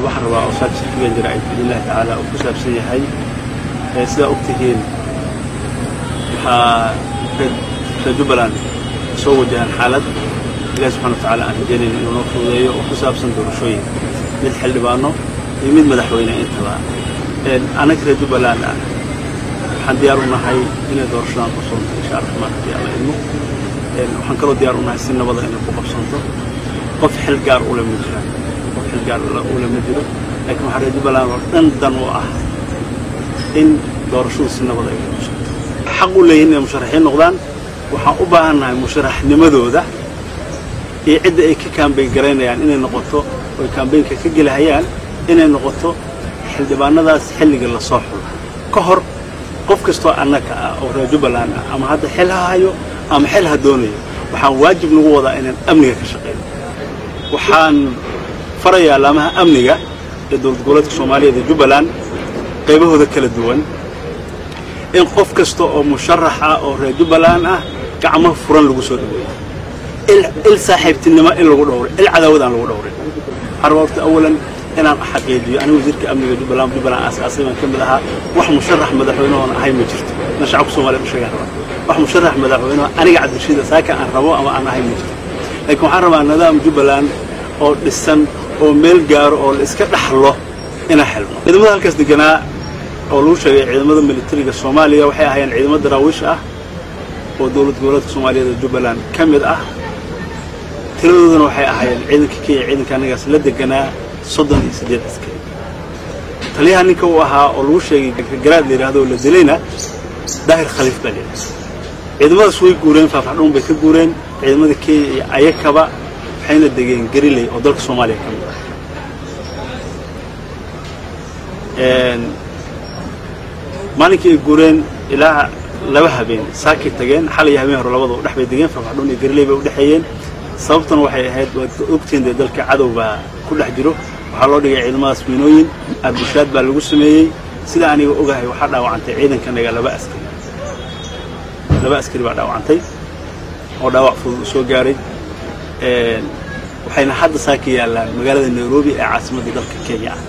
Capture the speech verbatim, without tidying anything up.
waxaan rabaa oo saaka ku jira Ilaahay Taala oo ku saabsan yahay sida ogtihiin waxa Jubbaland soo wajahan xaalad Ilaahay Subhanahu wa Ta'ala aan jeedin inuu noo fududeeyo oo ku saabsan doorashooyin mid xildhibaano iyo mid madaxweyne intaba anaga Jubbaland waxaan diyaar u nahay inay doorashadaan ku soo insha Allah haddii Alla idmo waxaan kaloo diyaar u nahay si nabad ah inay ku qabsanto qof xil gaar u leh mujira qof xil gaar u leh mujira laakiin waxa Jubbaland oo dhan dan u ah in doorashadu si nabad ah ku soo xaq u leeyahay musharaxiin noqdaan waxaan u baahanahay musharaxnimadooda iyo cid ay ka campaign gareynayaan inay noqoto oo campaign-ka ka galahayaan inay noqoto xildhibaanadaas xilliga la soo xulo ka hor qof kasto annaka ah oo reer Jubbaland ah ama hadda xil hayo ama xil ha doonayo waxaan waajib nagu wadaa inaan amniga ka shaqeyno waxaan farayaa laamaha amniga ee dowlad goboleedka Soomaaliya ee Jubbaland qaybahooda kala duwan in qof kasto oo musharax ah oo reer Jubbaland ah gacmo furan lagu soo dhaweeyo il il saaxiibtinimo in lagu dhawro il cadaawad aan lagu dhawrin harwaqti awalan inaan xaqiijiyo anigu wasiirka amniga Jubbaland Jubbaland asaasay man kamid aha wax musharax madaxweyne oo ahay ma jirto na shacabka Soomaaliyeed sheegan wax musharax madaxweyne aniga Cabdirashiid saaka aan rabo ama aan ahay ma jirto laakiin waxaan rabaa nidaam Jubbaland oo dhisan oo meel gaar oo la iska dhaxlo ina xilmo ciidamada halkaas deganaa oo lagu sheegay ciidamada militariga Soomaaliya waxay ahaayeen ciidamada daraawiish ah oo dowlad goboleedka Soomaaliyeed ee Jubbaland kamid ah tiradoodan waxay ahaayeen ciidanka Kenya ciidanka anigaas la deganaa soddon iyo siddeed askari taliyaha ninka uu ahaa oo lagu sheegay garaad la yiraahdo la dilayna Daahir Khaliif Bale ciidamadaas way guureen faafadhoon bay ka guureen ciidamada Kenya iyo ayakaba waxayna degeen Gariley oo dalka Soomaaliya ka mid ah een maalintii guureen ilaa laba habeen saaki tageen xalay habeen hore labadu dhax bay degeen faafadhoon iyo Gariley bay u dhaxeeyeen sababtan waxay ahayd ogtiin dalka cadawba ku dhex jiro waxa loo dhigay ciidamadaas miinooyin arbushaad baa lagu sameeyay sida aniga ogahay waxa dhaawacantay ciidankanaga laba askari laba askari baa dhaawacantay oo dhaawac fudud soo gaaray ee waxayna hadda saaki yaalaan magaalada Nairobi ee caasimadda dalka Kenya